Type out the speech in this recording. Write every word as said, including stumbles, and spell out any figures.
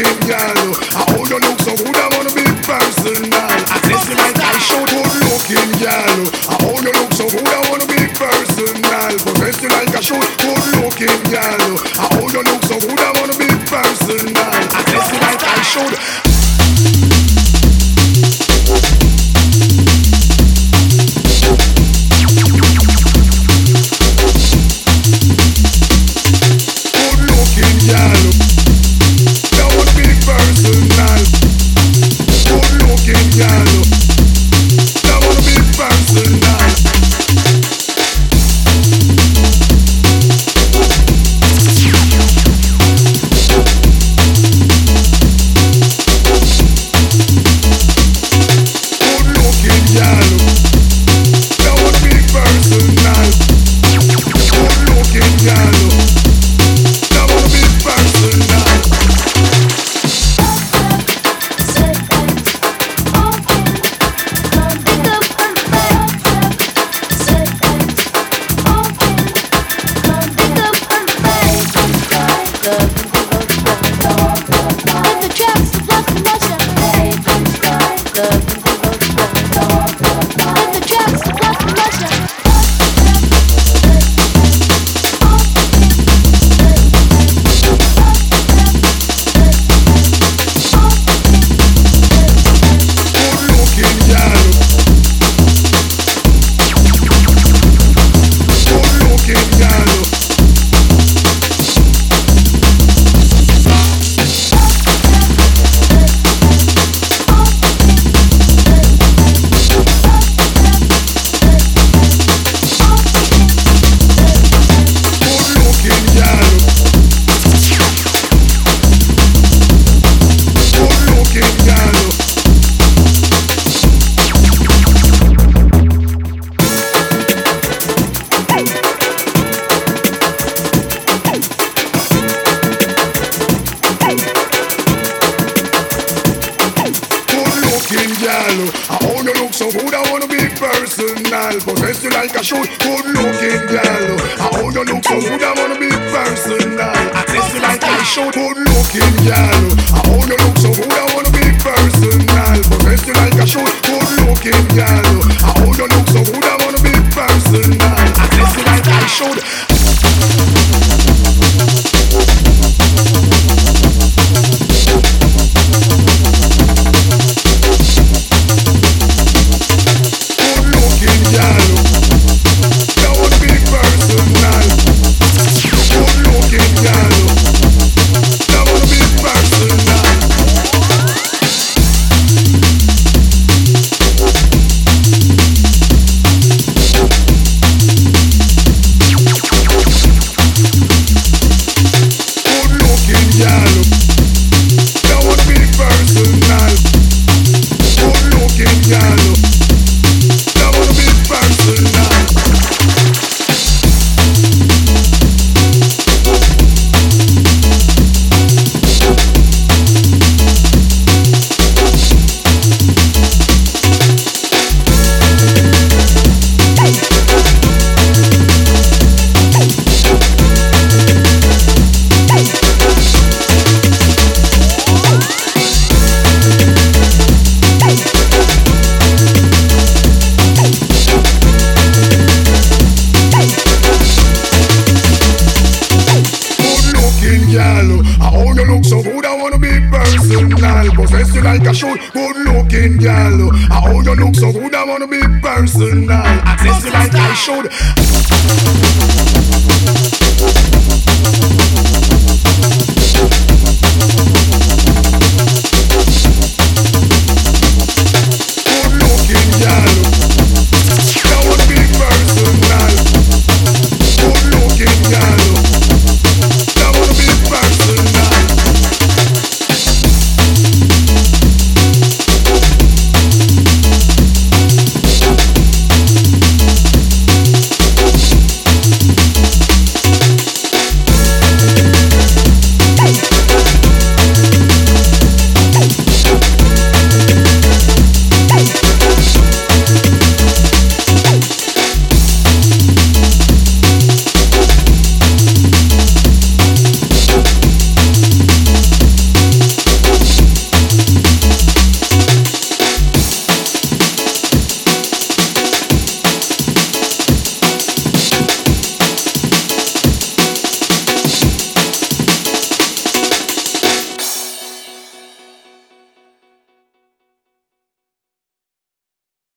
looking girl. How you look so good, I wanna be personal. Access you like I show. Good looking girl. How you look so good, I wanna be personal. Possess you like I show. Good looking girl. How you look so good, I wanna be personal. Access you like I should. Possess you like I should. Good looking girl. How you look so good, I wanna be personal. Access you like I should. Good looking girl. How you look so good, I wanna be personal. Possess you like I should. Good looking girl. How you look so good, I wanna be personal. Access you like I should. Possess you like I should. Good looking girl. How you look so good, I wanna be personal. Access you like I should.